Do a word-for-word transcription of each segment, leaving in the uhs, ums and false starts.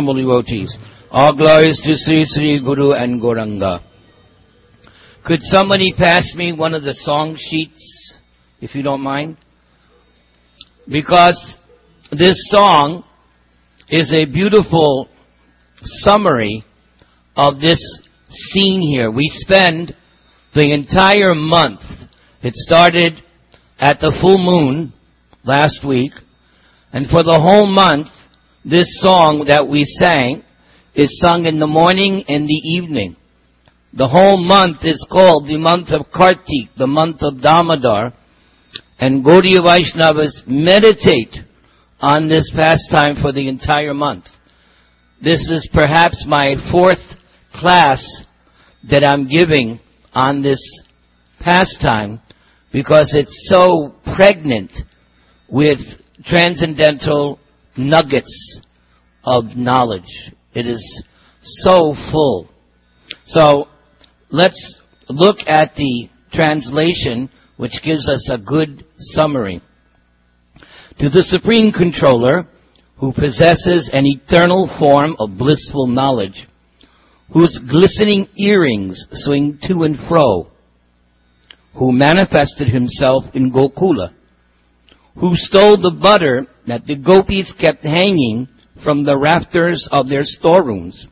humble devotees. All glories to Sri Sri Guru and Gauranga. Could somebody pass me one of the song sheets, if you don't mind? Because this song is a beautiful summary of this scene here. We spend the entire month. It started at the full moon last week, and for the whole month, this song that we sang is sung in the morning and the evening. The whole month is called the month of Kartik, the month of Damodar, and Gaudiya Vaishnavas meditate on this pastime for the entire month. This is perhaps my fourth class that I'm giving on this pastime because it's so pregnant with transcendental nuggets of knowledge. It is so full. So let's look at the translation, which gives us a good summary. To the Supreme Controller, who possesses an eternal form of blissful knowledge, whose glistening earrings swing to and fro, who manifested himself in Gokula, who stole the butter that the gopis kept hanging from the rafters of their storerooms,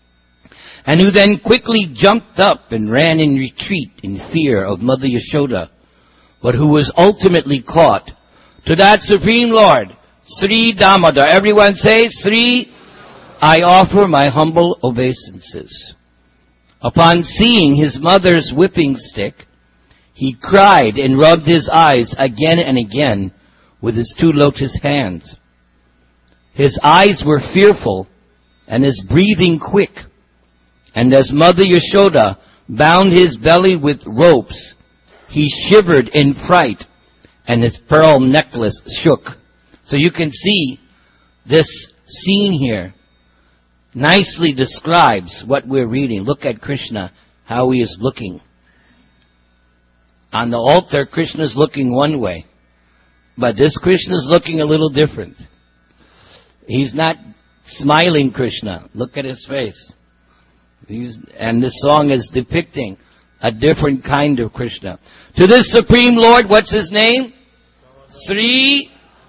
and who then quickly jumped up and ran in retreat in fear of Mother Yashoda, but who was ultimately caught. To that Supreme Lord, Sri Damodar, everyone say, Sri, I offer my humble obeisances. Upon seeing his mother's whipping stick, he cried and rubbed his eyes again and again with his two lotus hands. His eyes were fearful and his breathing quick. And as Mother Yashoda bound his belly with ropes, he shivered in fright and his pearl necklace shook. So you can see this scene here nicely describes what we're reading. Look at Krishna, how he is looking. On the altar, Krishna is looking one way, but this Krishna is looking a little different. He's not smiling Krishna. Look at his face. He's, and this song is depicting a different kind of Krishna. To this Supreme Lord, what's his name? Sri.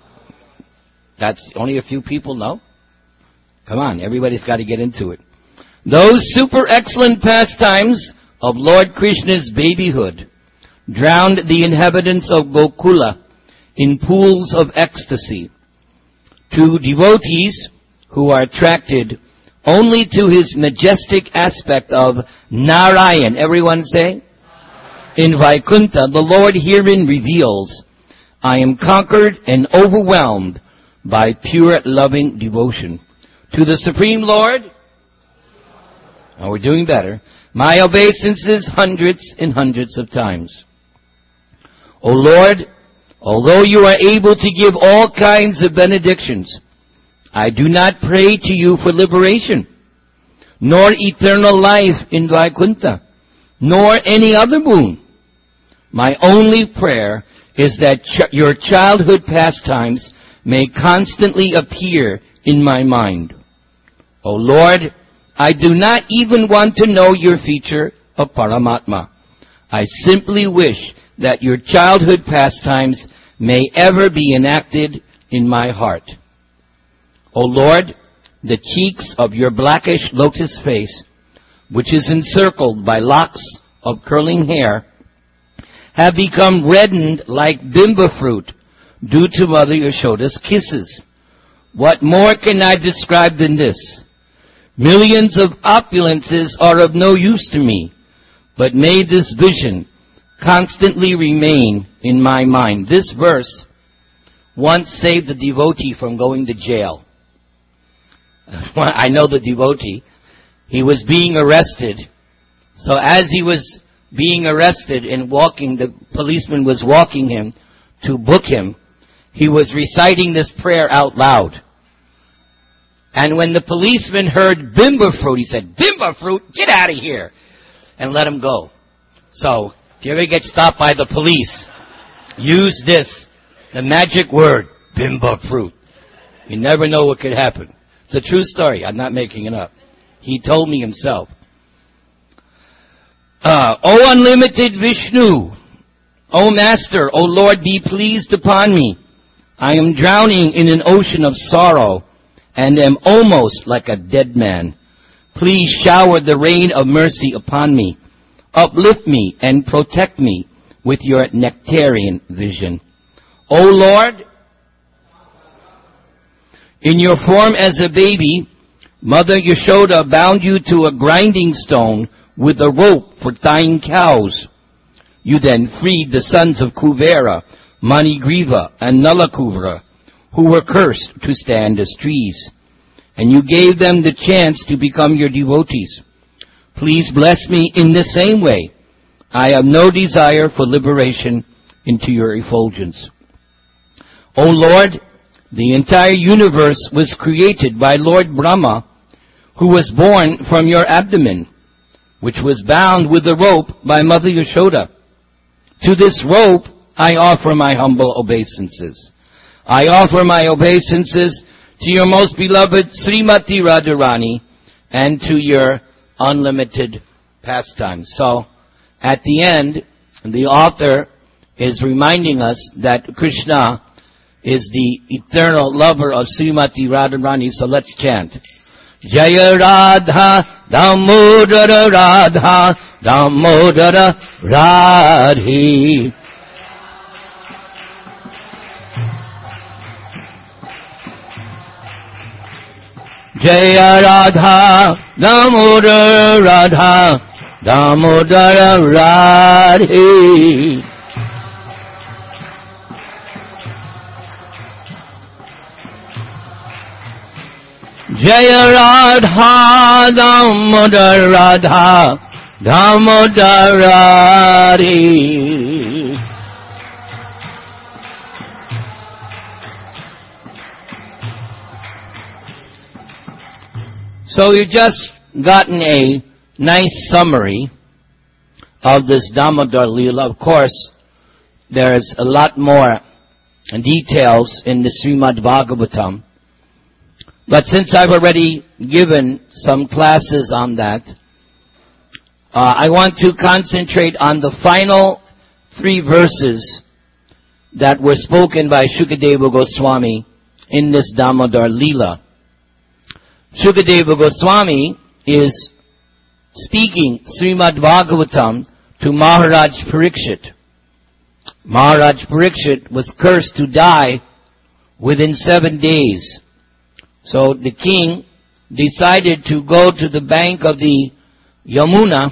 That's only a few people know. Come on, everybody's got to get into it. Those super excellent pastimes of Lord Krishna's babyhood drowned the inhabitants of Gokula in pools of ecstasy. To devotees who are attracted only to his majestic aspect of Narayan, everyone say? In Vaikuntha, the Lord herein reveals, I am conquered and overwhelmed by pure loving devotion. To the Supreme Lord, oh, we're doing better, my obeisances hundreds and hundreds of times. O Lord, although you are able to give all kinds of benedictions, I do not pray to you for liberation, nor eternal life in Vaikuntha, nor any other boon. My only prayer is that ch- your childhood pastimes may constantly appear in my mind. O Lord, I do not even want to know your feature of Paramatma. I simply wish that your childhood pastimes may ever be enacted in my heart. O Lord, the cheeks of your blackish lotus face, which is encircled by locks of curling hair, have become reddened like bimba fruit due to Mother Yashoda's kisses. What more can I describe than this? Millions of opulences are of no use to me, but may this vision constantly remain in my mind. This verse once saved the devotee from going to jail. I know the devotee. He was being arrested. So as he was being arrested and walking, the policeman was walking him to book him. He was reciting this prayer out loud. And when the policeman heard bimba fruit, he said, Bimba fruit, get out of here, and let him go. So if you ever get stopped by the police, use this, the magic word, bimba fruit. You never know what could happen. It's a true story. I'm not making it up. He told me himself. Uh, O unlimited Vishnu, O Master, O Lord, be pleased upon me. I am drowning in an ocean of sorrow and am almost like a dead man. Please shower the rain of mercy upon me. Uplift me and protect me with your nectarian vision. O Lord, in your form as a baby, Mother Yashoda bound you to a grinding stone with a rope for tying cows. You then freed the sons of Kuvera, Manigriva, and Nalakuvra, who were cursed to stand as trees. And you gave them the chance to become your devotees. Please bless me in the same way. I have no desire for liberation into your effulgence. O Lord, the entire universe was created by Lord Brahma, who was born from your abdomen, which was bound with a rope by Mother Yashoda. To this rope I offer my humble obeisances. I offer my obeisances to your most beloved Srimati Radharani and to your unlimited pastimes. So, at the end, the author is reminding us that Krishna is the eternal lover of Srimati Radharani. So let's chant. Jaya Radha Damodara Radha Damodara Radhi. Jaya Radha Damodara Radha Damodara Radhi. Jaya Radha Damodara Radha Damodara Radhi. So you've just gotten a nice summary of this Damodar Leela. Of course, there's a lot more details in the Srimad Bhagavatam. But since I've already given some classes on that, uh, I want to concentrate on the final three verses that were spoken by Shukadeva Goswami in this Damodar Leela. Shukadeva Goswami is speaking Srimad Bhagavatam to Maharaj Parikshit. Maharaj Parikshit was cursed to die within seven days. So the king decided to go to the bank of the Yamuna,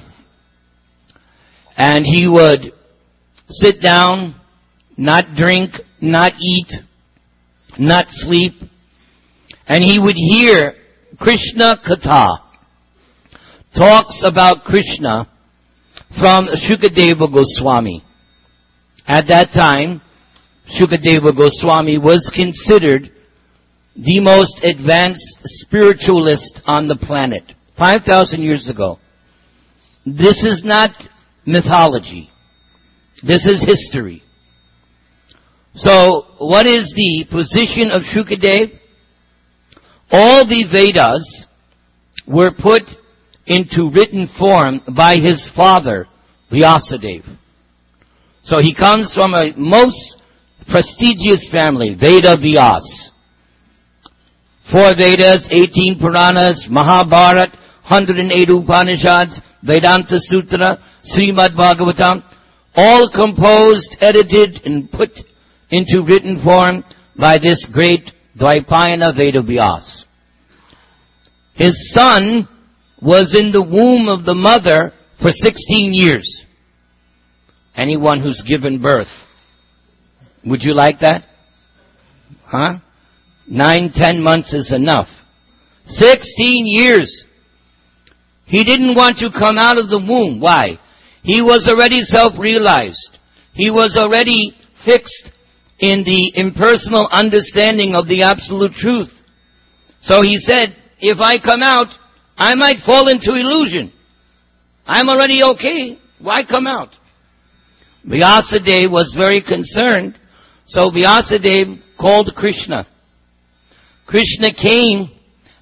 and he would sit down, not drink, not eat, not sleep, and he would hear Krishna Katha, talks about Krishna from Shukadeva Goswami. At that time, Shukadeva Goswami was considered the most advanced spiritualist on the planet, five thousand years ago. This is not mythology. This is history. So, what is the position of Shukadeva? All the Vedas were put into written form by his father, Vyasadeva. So he comes from a most prestigious family, Veda Vyas. Four Vedas, eighteen Puranas, Mahabharata, one hundred eight Upanishads, Vedanta Sutra, Srimad Bhagavatam, all composed, edited, and put into written form by this great Dvaipayana Veda Vyas. His son was in the womb of the mother for sixteen years. Anyone who's given birth, would you like that? Huh? Nine, ten months is enough. Sixteen years. He didn't want to come out of the womb. Why? He was already self-realized. He was already fixed in the impersonal understanding of the absolute truth. So he said, if I come out, I might fall into illusion. I'm already okay. Why come out? Vyasadeva was very concerned. So Vyasadeva called Krishna. Krishna came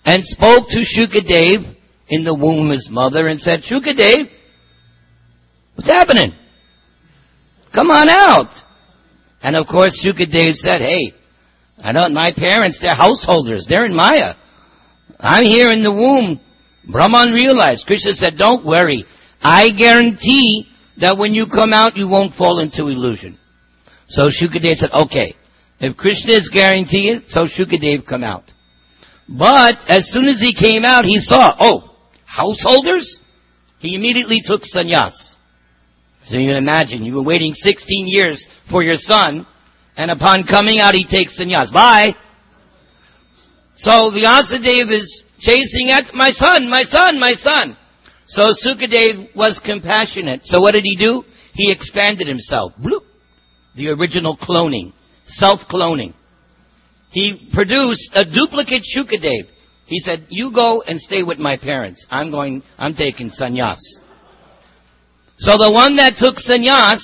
and spoke to Shukadev in the womb of his mother and said, Shukadev, what's happening? Come on out. And of course Shukadev said, hey, I don't, my parents, they're householders. They're in Maya. I'm here in the womb. Brahman realized. Krishna said, don't worry. I guarantee that when you come out, you won't fall into illusion. So Shukadev said, okay, if Krishna is guaranteeing, so Shukadev come out. But as soon as he came out, he saw, oh, householders? He immediately took sannyas. So you can imagine, you were waiting sixteen years for your son, and upon coming out, he takes sannyas. Bye! So Vyasadeva is chasing at my son, my son, my son. So Sukadev was compassionate. So what did he do? He expanded himself. Bloop. The original cloning. Self-cloning. He produced a duplicate Shukadev. He said, you go and stay with my parents. I'm going, I'm taking sannyas. So the one that took sannyas,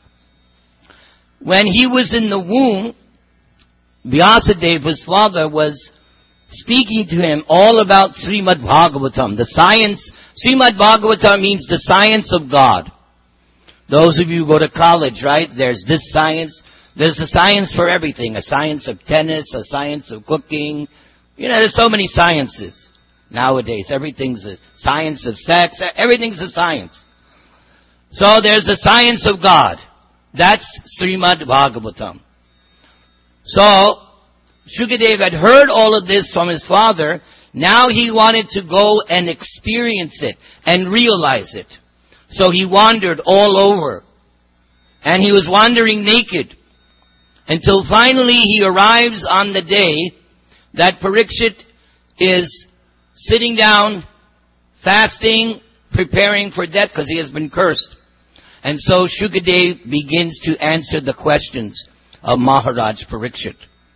when he was in the womb, Vyasadeva, his father, was speaking to him all about Srimad Bhagavatam, the science. Srimad Bhagavatam means the science of God. Those of you who go to college, right? There's this science. There's a science for everything. A science of tennis, a science of cooking. You know, there's so many sciences nowadays. Everything's a science of sex. Everything's a science. So there's a science of God. That's Srimad Bhagavatam. So Shukadev had heard all of this from his father. Now he wanted to go and experience it and realize it. So he wandered all over. And he was wandering naked. Until finally he arrives on the day that Parikshit is sitting down, fasting, preparing for death because he has been cursed. And so Shukadev begins to answer the questions of Maharaj Parikshit.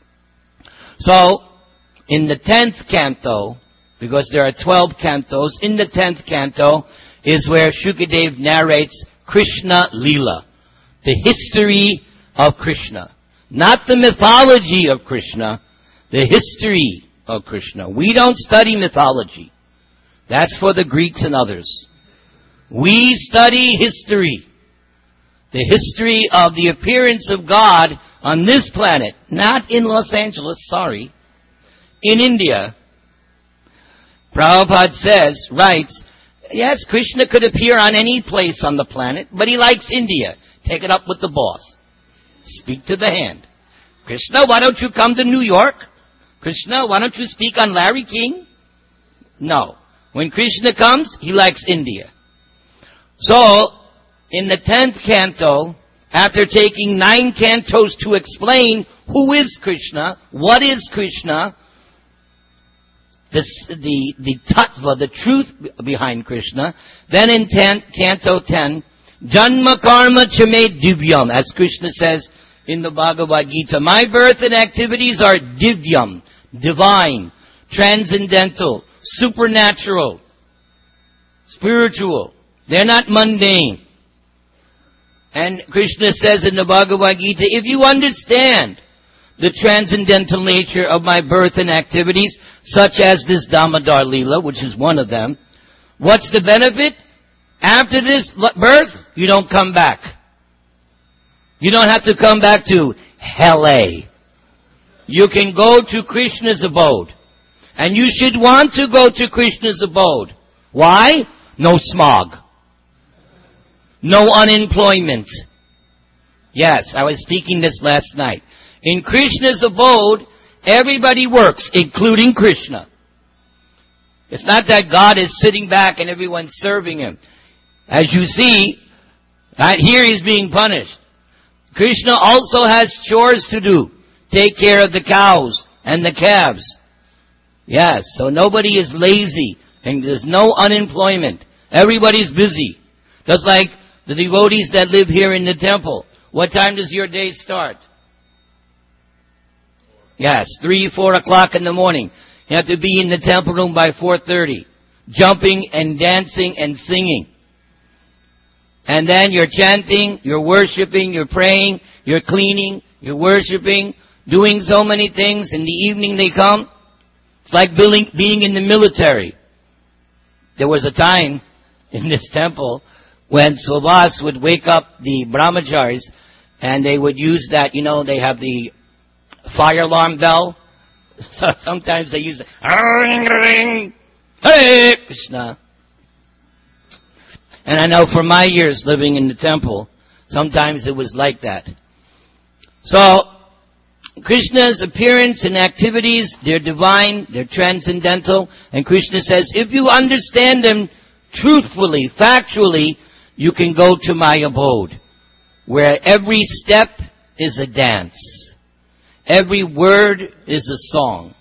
So, in the tenth canto, because there are twelve cantos, in the tenth canto is where Shukadev narrates Krishna Leela, the history of Krishna. Not the mythology of Krishna, the history of Krishna. We don't study mythology. That's for the Greeks and others. We study history. The history of the appearance of God on this planet, not in Los Angeles, sorry, in India. Prabhupada says, writes, yes, Krishna could appear on any place on the planet, but he likes India. Take it up with the boss. Speak to the hand. Krishna, why don't you come to New York? Krishna, why don't you speak on Larry King? No. When Krishna comes, he likes India. So, in the tenth canto, after taking nine cantos to explain who is Krishna, what is Krishna, the, the, the tattva, the truth behind Krishna, then in ten, canto ten, Janma karma chame divyam, as Krishna says in the Bhagavad Gita, my birth and activities are divyam, divine, transcendental, supernatural, spiritual. They're not mundane. And Krishna says in the Bhagavad Gita, if you understand the transcendental nature of my birth and activities, such as this Damodar Leela, which is one of them, what's the benefit? After this birth, you don't come back. You don't have to come back to Hell A. You can go to Krishna's abode. And you should want to go to Krishna's abode. Why? No smog. No unemployment. Yes, I was speaking this last night. In Krishna's abode, everybody works, including Krishna. It's not that God is sitting back and everyone's serving him. As you see, right here he's being punished. Krishna also has chores to do. Take care of the cows and the calves. Yes, so nobody is lazy and there's no unemployment. Everybody's busy. Just like the devotees that live here in the temple. What time does your day start? Yes, three, four o'clock in the morning. You have to be in the temple room by four thirty. Jumping and dancing and singing. And then you're chanting, you're worshiping, you're praying, you're cleaning, you're worshiping, doing so many things. In the evening they come, It's like being, being in the military. There was a time in this temple when Swabhas would wake up the brahmacharis and they would use that, you know, they have the fire alarm bell. So sometimes they use it. Hare Krishna. And I know for my years living in the temple, sometimes it was like that. So, Krishna's appearance and activities, they're divine, they're transcendental, and Krishna says, if you understand them truthfully, factually, you can go to my abode, where every step is a dance. Every word is a song.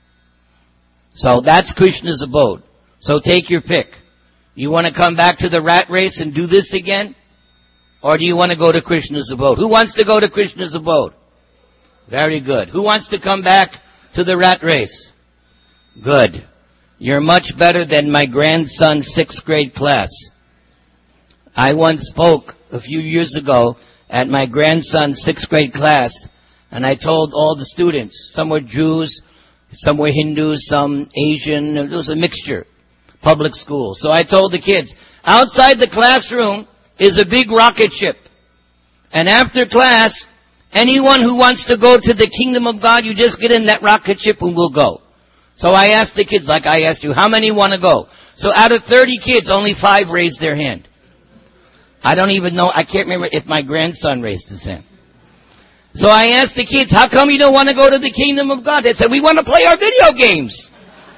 So that's Krishna's abode. So take your pick. You want to come back to the rat race and do this again? Or do you want to go to Krishna's abode? Who wants to go to Krishna's abode? Very good. Who wants to come back to the rat race? Good. You're much better than my grandson's sixth grade class. I once spoke a few years ago at my grandson's sixth grade class, and I told all the students, some were Jews, some were Hindus, some Asian, it was a mixture, public school. So I told the kids, outside the classroom is a big rocket ship. And after class, anyone who wants to go to the kingdom of God, you just get in that rocket ship and we'll go. So I asked the kids, like I asked you, how many want to go? So out of thirty kids, only five raised their hand. I don't even know, I can't remember if my grandson raised his hand. So I asked the kids, how come you don't want to go to the kingdom of God? They said, we want to play our video games.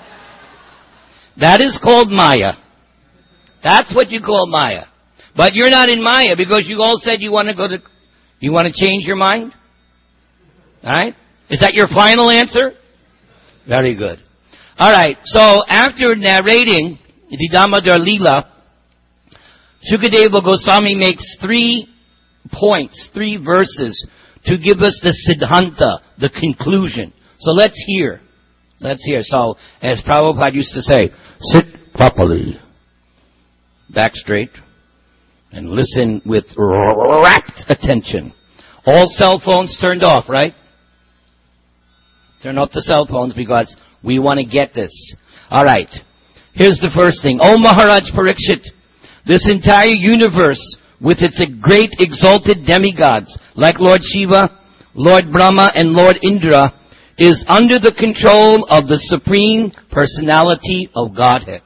That is called Maya. That's what you call Maya. But you're not in Maya because you all said you want to go to, you want to change your mind? Alright? Is that your final answer? Very good. Alright, so after narrating the Damodar Leela, Shukadeva Goswami makes three points, three verses to give us the Siddhanta, the conclusion. So let's hear. Let's hear. So, as Prabhupada used to say, sit properly, back straight, and listen with rapt attention. All cell phones turned off, right? Turn off the cell phones because we want to get this. All right. Here's the first thing. Oh Maharaj Parikshit, this entire universe with its great exalted demigods like Lord Shiva, Lord Brahma, and Lord Indra is under the control of the Supreme Personality of Godhead.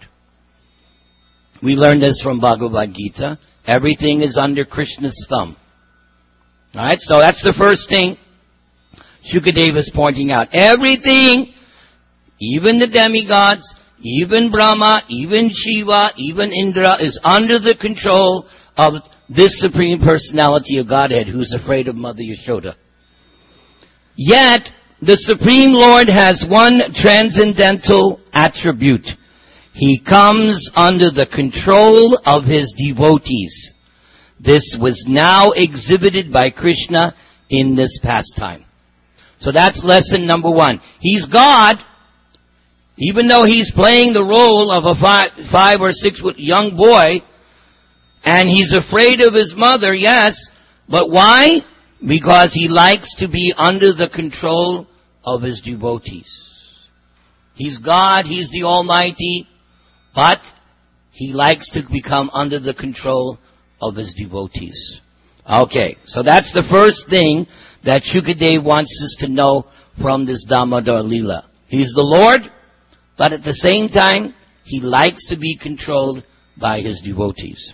We learned this from Bhagavad Gita. Everything is under Krishna's thumb. Alright, so that's the first thing Shukadeva is pointing out. Everything, even the demigods, even Brahma, even Shiva, even Indra, is under the control of this Supreme Personality of Godhead who's afraid of Mother Yashoda. Yet, the Supreme Lord has one transcendental attribute. He comes under the control of his devotees. This was now exhibited by Krishna in this pastime. So that's lesson number one. He's God, even though he's playing the role of a five, five or six young boy, and he's afraid of his mother, yes, but why? Because he likes to be under the control of his devotees. He's God, he's the Almighty, but he likes to become under the control of his devotees. Okay, so that's the first thing that Shukadeva wants us to know from this Damodar Leela. He's the Lord, but at the same time, he likes to be controlled by his devotees.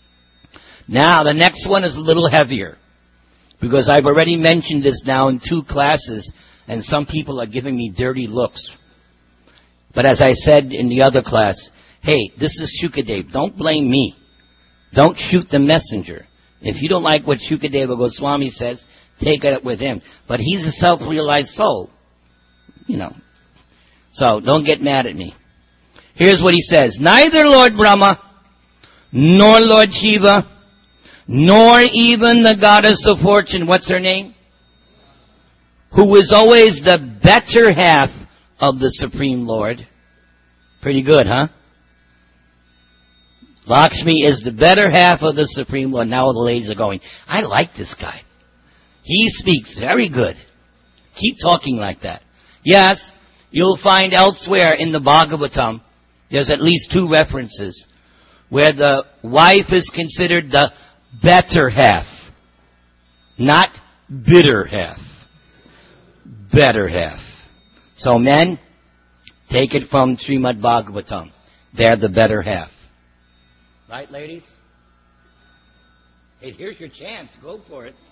Now, the next one is a little heavier, because I've already mentioned this now in two classes, and some people are giving me dirty looks. But as I said in the other class, hey, this is Shukadeva. Don't blame me. Don't shoot the messenger. If you don't like what Shukadeva Goswami says, take it up with him. But he's a self-realized soul. You know. So, don't get mad at me. Here's what he says. Neither Lord Brahma, nor Lord Shiva, nor even the goddess of fortune, what's her name? Who is always the better half of the Supreme Lord. Pretty good, huh? Lakshmi is the better half of the Supreme Lord. Now all the ladies are going, I like this guy. He speaks very good. Keep talking like that. Yes, You'll find elsewhere in the Bhagavatam, there's at least two references where the wife is considered the better half, not bitter half. Better half. So men, take it from Srimad Bhagavatam. They're the better half. Right, ladies? Hey, here's your chance. Go for it.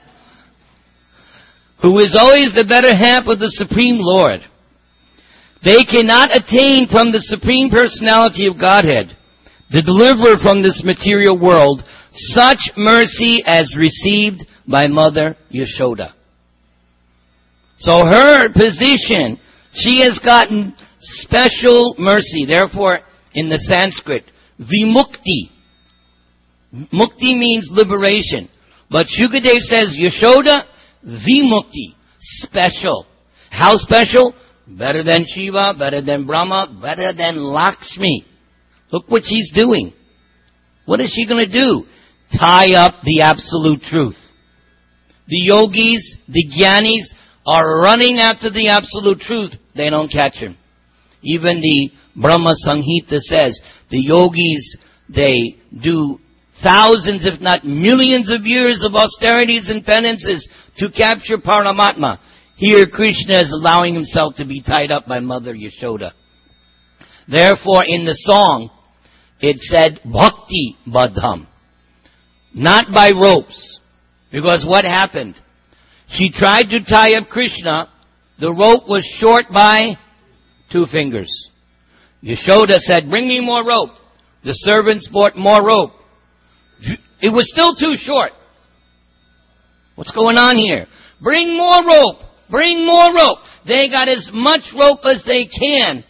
Who is always the better half of the Supreme Lord. They cannot attain from the Supreme Personality of Godhead, the deliverer from this material world, such mercy as received by Mother Yashoda. So her position, she has gotten special mercy. Therefore, in the Sanskrit, vimukti. Mukti means liberation. But Shukadev says, Yashoda, vimukti. Special. How special? Better than Shiva, better than Brahma, better than Lakshmi. Look what she's doing. What is she going to do? Tie up the absolute truth. The yogis, the jnanis are running after the absolute truth. They don't catch him. Even the Brahma Samhita says the yogis, they do thousands, if not millions of years of austerities and penances to capture Paramatma. Here Krishna is allowing himself to be tied up by Mother Yashoda. Therefore, in the song, it said, Bhakti Badham. Not by ropes. Because what happened? She tried to tie up Krishna. The rope was short by two fingers. Yashoda said, bring me more rope. The servants brought more rope. It was still too short. What's going on here? Bring more rope. Bring more rope. They got as much rope as they can.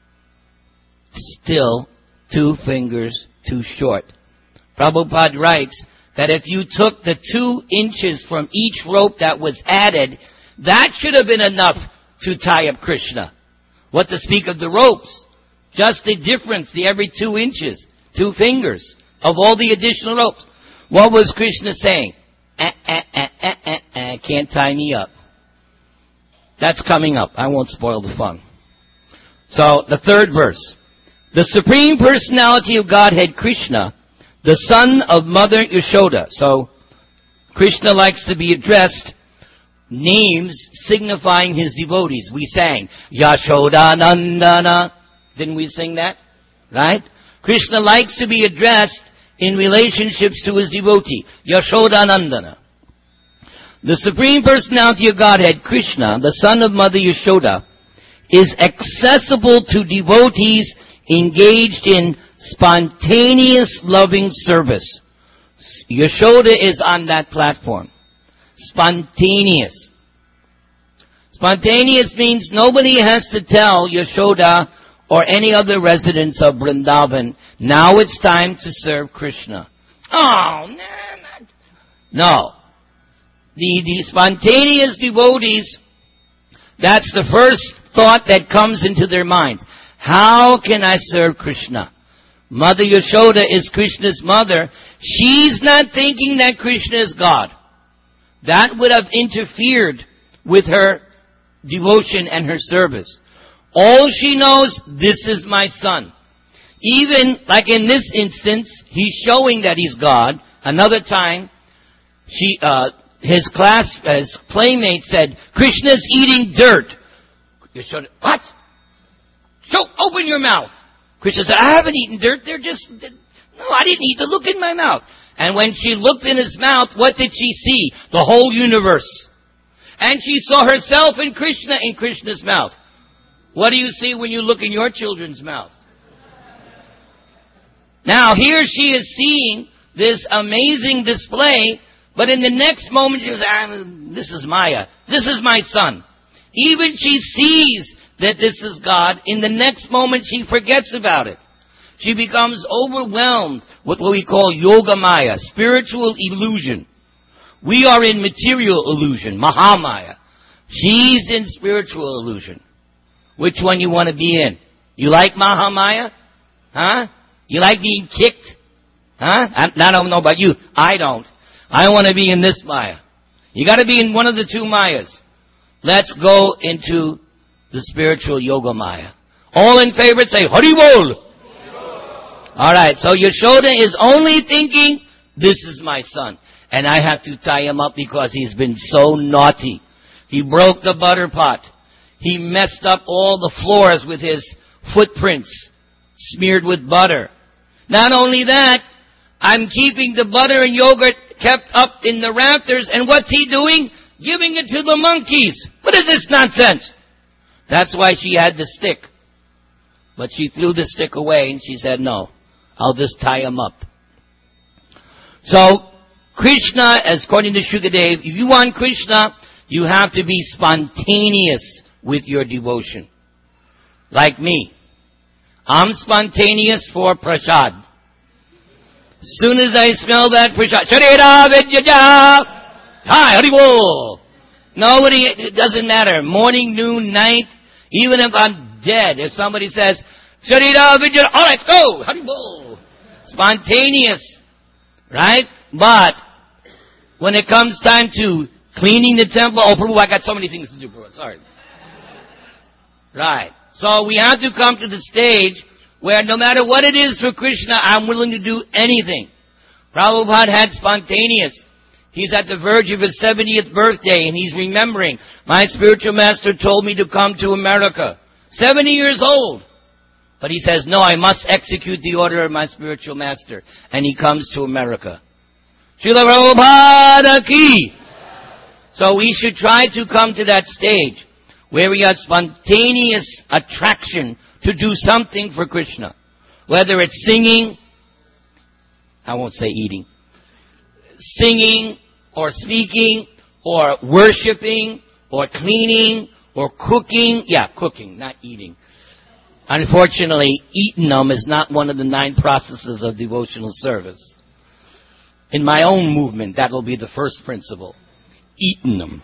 Still two fingers too short. Prabhupada writes that if you took the two inches from each rope that was added, that should have been enough to tie up Krishna. What to speak of the ropes? Just the difference, the every two inches, two fingers of all the additional ropes. What was Krishna saying? Eh, eh, eh, eh, eh, eh, can't tie me up. That's coming up. I won't spoil the fun. So, the third verse. The Supreme Personality of Godhead, Krishna, the son of Mother Yashoda. So, Krishna likes to be addressed names signifying his devotees. We sang, Yashoda Nandana. Didn't we sing that? Right? Krishna likes to be addressed in relationships to his devotee. Yashoda Nandana. The Supreme Personality of Godhead, Krishna, the son of Mother Yashoda, is accessible to devotees engaged in spontaneous loving service. Yashoda is on that platform. Spontaneous. Spontaneous means nobody has to tell Yashoda or any other residents of Vrindavan, now it's time to serve Krishna. Oh, no. Not. No. The, the spontaneous devotees, that's the first thought that comes into their minds. How can I serve Krishna? Mother Yashoda is Krishna's mother. She's not thinking that Krishna is God. That would have interfered with her devotion and her service. All she knows, this is my son. Even, like in this instance, he's showing that he's God. Another time, she, uh, his class, his playmate said, Krishna's eating dirt. Yashoda, what? So, open your mouth. Krishna said, I haven't eaten dirt. They're just, no, I didn't eat the look in my mouth. And when she looked in his mouth, what did she see? The whole universe. And she saw herself and Krishna in Krishna's mouth. What do you see when you look in your children's mouth? Now, here she is seeing this amazing display, but in the next moment she goes, ah, this is Maya. This is my son. Even she sees that this is God. In the next moment she forgets about it. She becomes overwhelmed with what we call yoga maya, spiritual illusion. We are in material illusion, Mahamaya. She's in spiritual illusion. Which one you want to be in? You like Mahamaya? Huh? You like being kicked? Huh? I, I don't know about you. I don't. I want to be in this Maya. You got to be in one of the two Mayas. Let's go into the spiritual Yogamaya. All in favor say, Hari Bol! Alright, so Yashoda is only thinking, this is my son. And I have to tie him up because he's been so naughty. He broke the butter pot. He messed up all the floors with his footprints, smeared with butter. Not only that, I'm keeping the butter and yogurt kept up in the rafters, and what's he doing? Giving it to the monkeys. What is this nonsense? That's why she had the stick. But she threw the stick away and she said, no, I'll just tie him up. So, Krishna, as according to Shukadev, if you want Krishna, you have to be spontaneous with your devotion. Like me. I'm spontaneous for prasad. As soon as I smell that prasad, Sharira Vidyaja, hi, Haribol. Nobody, it doesn't matter. Morning, noon, night, even if I'm dead, if somebody says, Sharira Vidyaja, all right, go, Haribol. Spontaneous. Right? But, when it comes time to cleaning the temple, oh, Prabhu, I got so many things to do, Prabhu. Sorry. Right. So we have to come to the stage where no matter what it is for Krishna, I'm willing to do anything. Prabhupada had spontaneous. He's at the verge of his seventieth birthday and he's remembering, my spiritual master told me to come to America. seventy years old. But he says, no, I must execute the order of my spiritual master. And he comes to America. Srila Prabhupada ki. So we should try to come to that stage where we have spontaneous attraction to do something for Krishna. Whether it's singing, I won't say eating, singing or speaking or worshiping or cleaning or cooking. Yeah, cooking, not eating. Unfortunately, eating is not one of the nine processes of devotional service. In my own movement, that will be the first principle. Eating them.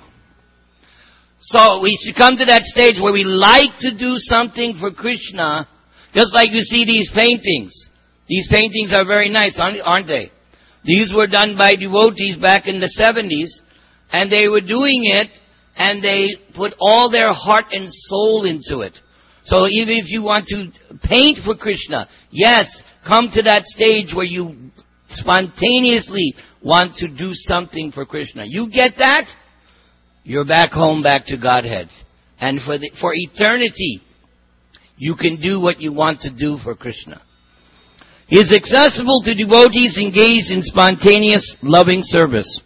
So we should come to that stage where we like to do something for Krishna, just like you see these paintings. These paintings are very nice, aren't they? These were done by devotees back in the seventies, and they were doing it, and they put all their heart and soul into it. So even if you want to paint for Krishna, yes, come to that stage where you spontaneously want to do something for Krishna. You get that? You're back home, back to Godhead. And for the, for eternity, you can do what you want to do for Krishna. He is accessible to devotees engaged in spontaneous, loving service.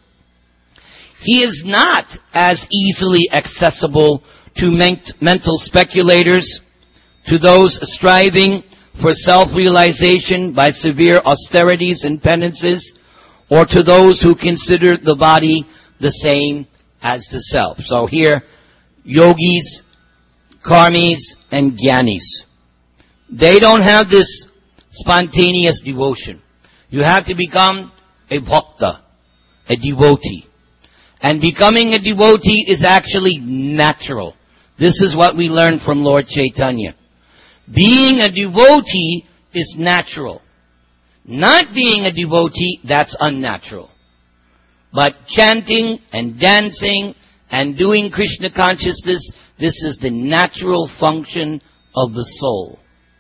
He is not as easily accessible to ment- mental speculators, to those striving for self-realization by severe austerities and penances, or to those who consider the body the same as the self. So here, yogis, karmis, and jnanis. They don't have this spontaneous devotion. You have to become a bhakta, a devotee. And becoming a devotee is actually natural. This is what we learned from Lord Chaitanya. Being a devotee is natural. Not being a devotee, that's unnatural. But chanting and dancing and doing Krishna consciousness, this is the natural function of the soul.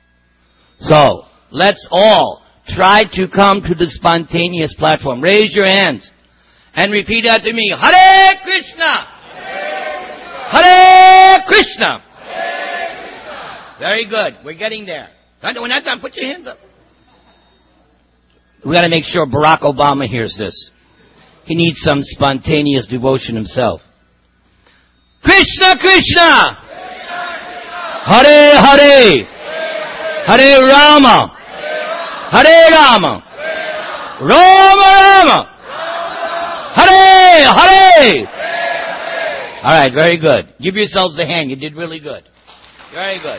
So, let's all try to come to the spontaneous platform. Raise your hands and repeat after me. Hare Krishna! Hare Krishna! Hare Krishna! Very good. We're getting there. We're not done. Put your hands up. We got to make sure Barack Obama hears this. He needs some spontaneous devotion himself. Krishna, Krishna! Hare Hare! Hare Rama! Hare Rama! Rama Rama! Hare Hare! All right, very good. Give yourselves a hand. You did really good. Very good.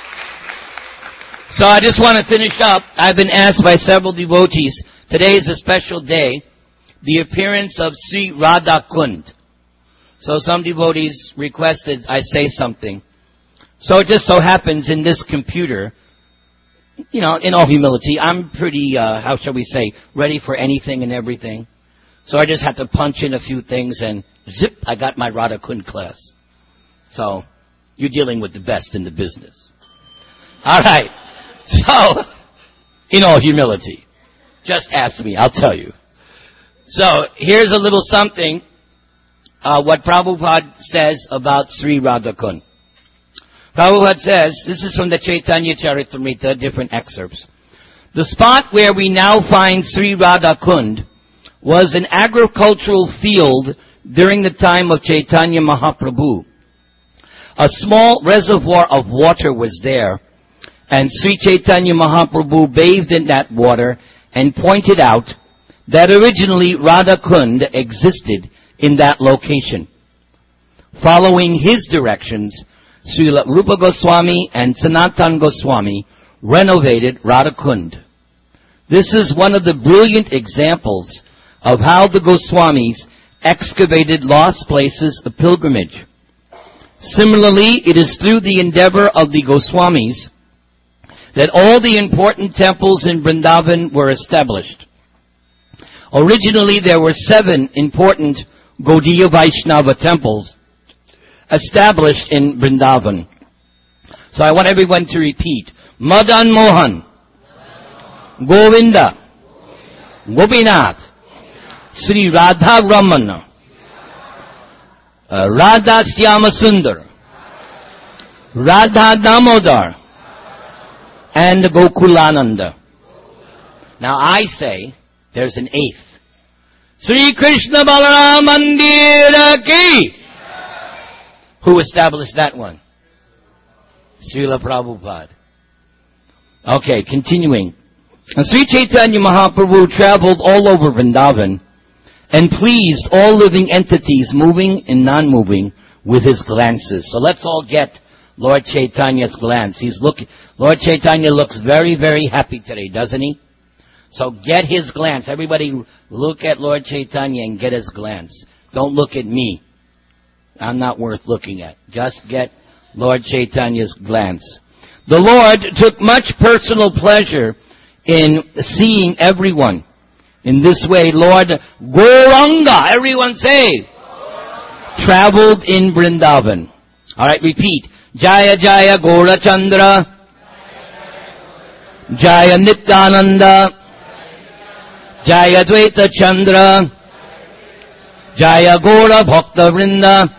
So I just want to finish up. I've been asked by several devotees, today is a special day, the appearance of Sri Radha Kund. So some devotees requested I say something. So it just so happens in this computer, you know, in all humility, I'm pretty, uh, how shall we say, ready for anything and everything. So I just had to punch in a few things and zip, I got my Radha Kund class. So, you're dealing with the best in the business. All right. So, in all humility, just ask me, I'll tell you. So, here's a little something, uh, what Prabhupada says about Sri Radhakund. Prabhupada says, this is from the Chaitanya Charitamrita, different excerpts. The spot where we now find Sri Radhakund was an agricultural field during the time of Chaitanya Mahaprabhu. A small reservoir of water was there, and Sri Chaitanya Mahaprabhu bathed in that water and pointed out that originally Radhakund existed in that location. Following his directions, Srila Rupa Goswami and Sanatan Goswami renovated Radhakund. This is one of the brilliant examples of how the Goswamis excavated lost places of pilgrimage. Similarly, it is through the endeavor of the Goswamis that all the important temples in Vrindavan were established. Originally, there were seven important Gaudiya Vaishnava temples established in Vrindavan. So I want everyone to repeat. Madan Mohan, Govinda, Gopinath, Sri Radha Ramana, uh, Radha Syama Sundar, Radha Damodar, and Gokulananda. Now I say, there's an eighth. Sri Krishna Balaram Mandira Ki. Who established that one? Srila Prabhupada. Okay, continuing. And Sri Chaitanya Mahaprabhu traveled all over Vrindavan and pleased all living entities, moving and non-moving, with his glances. So let's all get Lord Chaitanya's glance. He's looking. Lord Chaitanya looks very, very happy today, doesn't he? So get his glance. Everybody look at Lord Chaitanya and get his glance. Don't look at me. I'm not worth looking at. Just get Lord Chaitanya's glance. The Lord took much personal pleasure in seeing everyone. In this way, Lord Gauranga, everyone say, traveled in Vrindavan. Alright, repeat. Jaya Jaya Gaura Chandra, Jaya Nityananda, Jaya Dvaita Chandra, Jaya Gaura Bhakta Vrinda.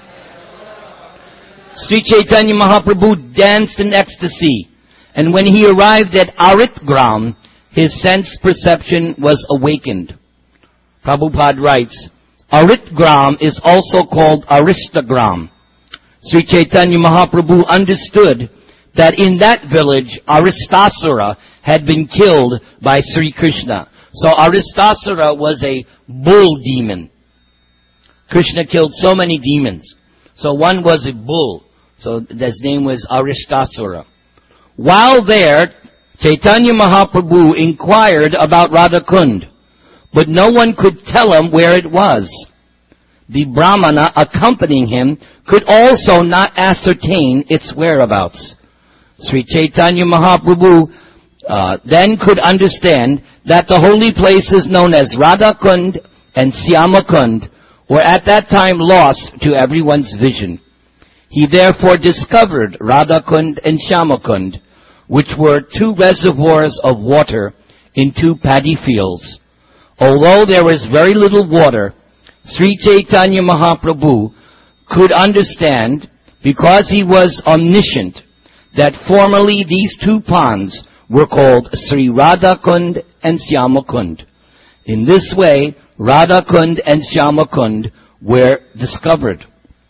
Sri Chaitanya Mahaprabhu danced in ecstasy, and when he arrived at Aritgram, his sense perception was awakened. Prabhupada writes, Aritgram is also called Aristagram. Sri Chaitanya Mahaprabhu understood that in that village, Aristasura had been killed by Sri Krishna. So Aristasura was a bull demon. Krishna killed so many demons. So one was a bull. So his name was Aristasura. While there, Chaitanya Mahaprabhu inquired about Radhakund, but no one could tell him where it was. The Brahmana accompanying him could also not ascertain its whereabouts. Sri Chaitanya Mahaprabhu uh, then could understand that the holy places known as Radhakund and Syamakund were at that time lost to everyone's vision. He therefore discovered Radhakund and Syamakund, which were two reservoirs of water in two paddy fields. Although there was very little water, Sri Chaitanya Mahaprabhu could understand, because he was omniscient, that formerly these two ponds were called Sri Radhakund and Syamakund. In this way, Radhakund and Syamakund were discovered.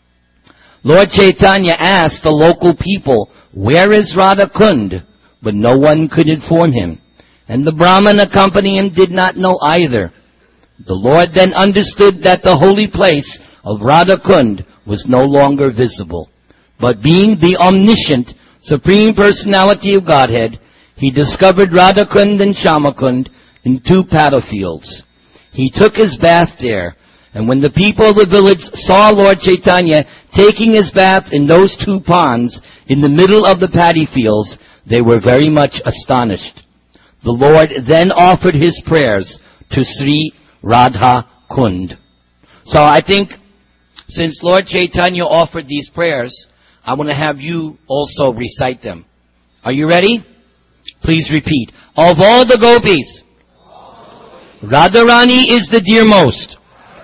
Lord Chaitanya asked the local people, where is Radhakund? But no one could inform him. And the Brahman accompanying him did not know either. The Lord then understood that the holy place of Radhakund was no longer visible. But being the omniscient, Supreme Personality of Godhead, he discovered Radhakund and Syamakund in two paddy fields. He took his bath there, and when the people of the village saw Lord Chaitanya taking his bath in those two ponds in the middle of the paddy fields, they were very much astonished. The Lord then offered his prayers to Sri Radha Kund. So I think since Lord Chaitanya offered these prayers, I want to have you also recite them. Are you ready? Please repeat. Of all the gopis, Radharani is the dearmost.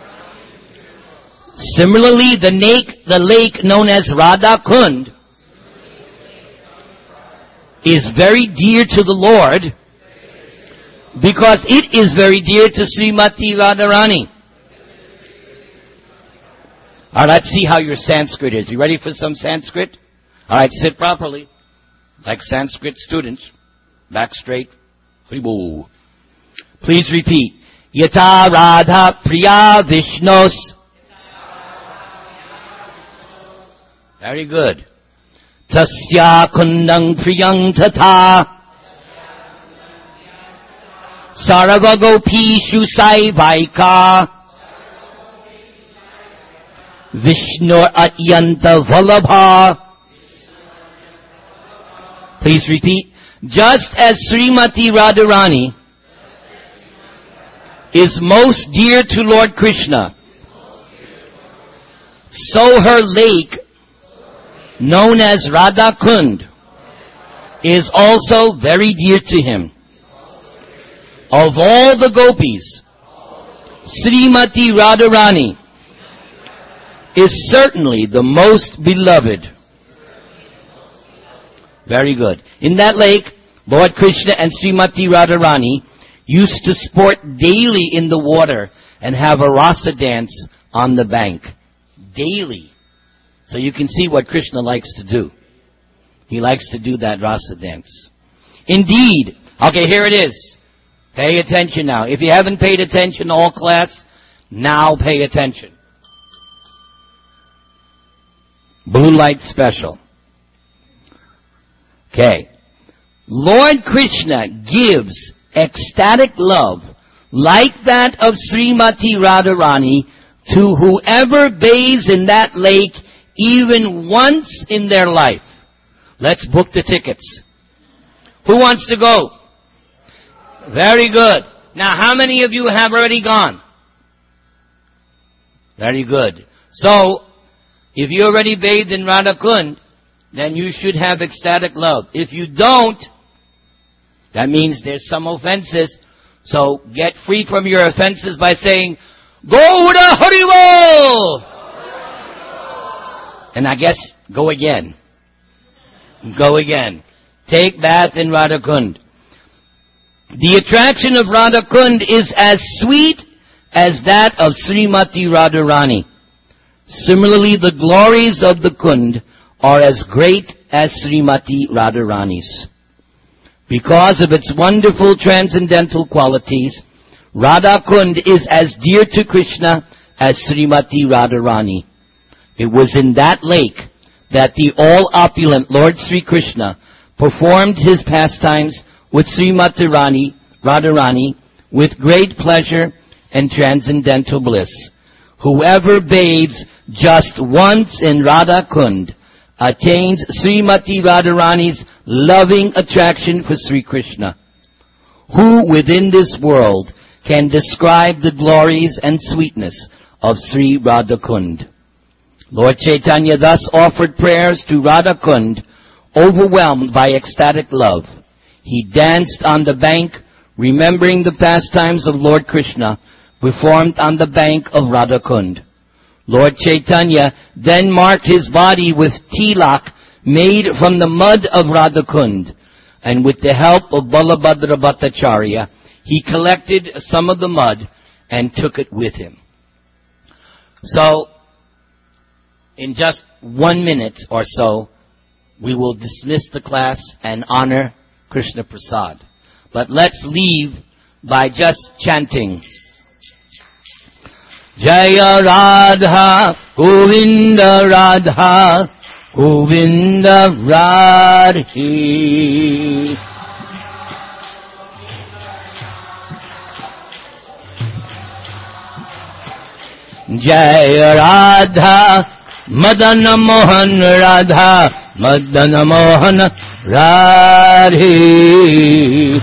Similarly, the lake, the lake known as Radha Kund is very dear to the Lord because it is very dear to Srimati Radharani. Alright, let's see how your Sanskrit is. You ready for some Sanskrit? Alright, sit properly. Like Sanskrit students. Back straight. Fribo. Please repeat. Yata Radha Priya Vishnos. Very good. Tasya Kundang Priyang Tata. Sarvagopishu Saivaika. Vishnu Atyanta Vallabha. Please repeat. Just as Srimati Radharani is most dear to Lord Krishna, so her lake, known as Radha Kund, is also very dear to him. Of all the gopis, Srimati Radharani is certainly the most beloved. Very good. In that lake, Lord Krishna and Srimati Radharani used to sport daily in the water and have a rasa dance on the bank. Daily. So you can see what Krishna likes to do. He likes to do that rasa dance. Indeed. Okay, here it is. Pay attention now. If you haven't paid attention all class, now pay attention. Blue light special. Okay. Lord Krishna gives ecstatic love like that of Srimati Radharani to whoever bathes in that lake even once in their life. Let's book the tickets. Who wants to go? Very good. Now, how many of you have already gone? Very good. So, if you already bathed in Radha Kund, then you should have ecstatic love. If you don't, that means there's some offenses. So get free from your offenses by saying, Gauda Haribol! And I guess, go again. Go again. Take bath in Radha Kund. The attraction of Radha Kund is as sweet as that of Srimati Radharani. Similarly, the glories of the Kund are as great as Srimati Radharani's. Because of its wonderful transcendental qualities, Radha Kund is as dear to Krishna as Srimati Radharani. It was in that lake that the all-opulent Lord Sri Krishna performed his pastimes with Srimati Rani, Radharani with great pleasure and transcendental bliss. Whoever bathes just once in Radha Kund attains Srimati Radharani's loving attraction for Sri Krishna. Who within this world can describe the glories and sweetness of Sri Radha Kund? Lord Chaitanya thus offered prayers to Radha Kund, overwhelmed by ecstatic love. He danced on the bank, remembering the pastimes of Lord Krishna, performed on the bank of Radha Kund. Lord Chaitanya then marked his body with tilak made from the mud of Radha Kund, and with the help of Balabhadra Bhattacharya, he collected some of the mud and took it with him. So, in just one minute or so, we will dismiss the class and honor Krishna Prasad. But let's leave by just chanting Jaya Radha, Govinda Radha, Govinda Radhi. Jaya Radha, Madana Mohan Radha, Madana Mohan Radhi.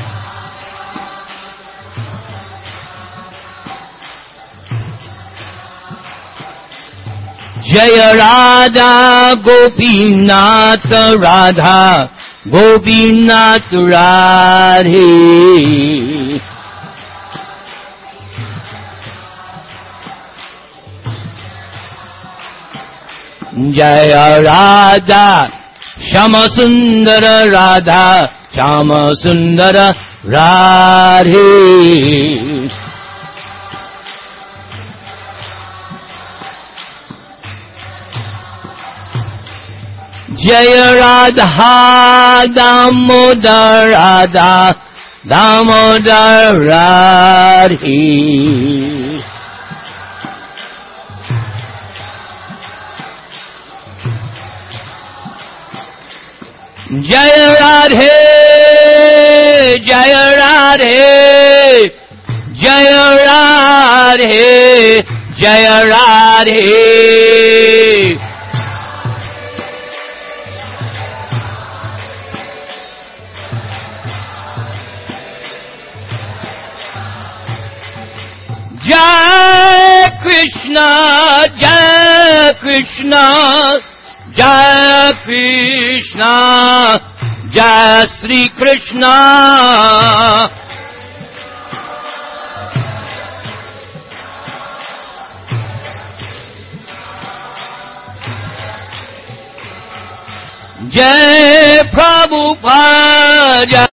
जय राधा गोपीनाथ राधा गोपीनाथ राधे। जय राधा श्याम सुंदर राधा श्याम सुंदर राधे। जय राधा दामोदर राधा दामोदर राधे। जय राधे जय राधे जय राधे जय राधे। जय कृष्णा जय कृष्णा जय कृष्णा जय श्री कृष्णा। जय प्रभुपाद।